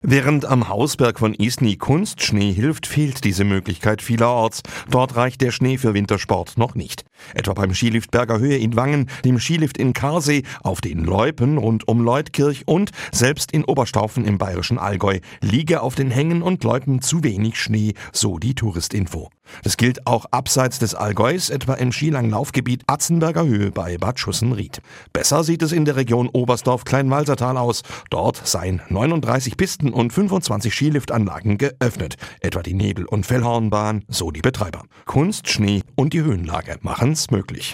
Während am Hausberg von Isny Kunstschnee hilft, fehlt diese Möglichkeit vielerorts. Dort reicht der Schnee für Wintersport noch nicht. Etwa beim Skilift Berger Höhe in Wangen, dem Skilift in Karsee, auf den Loipen rund um Leutkirch und selbst in Oberstaufen im bayerischen Allgäu liege auf den Hängen und Loipen zu wenig Schnee, so die Touristinfo. Das gilt auch abseits des Allgäus, etwa im Skilanglaufgebiet Atzenberger Höhe bei Bad Schussenried. Besser sieht es in der Region Oberstdorf-Kleinwalsertal aus. Dort seien 39 Pisten und 25 Skiliftanlagen geöffnet, etwa die Nebel- und Fellhornbahn, so die Betreiber. Kunstschnee und die Höhenlage machen's möglich.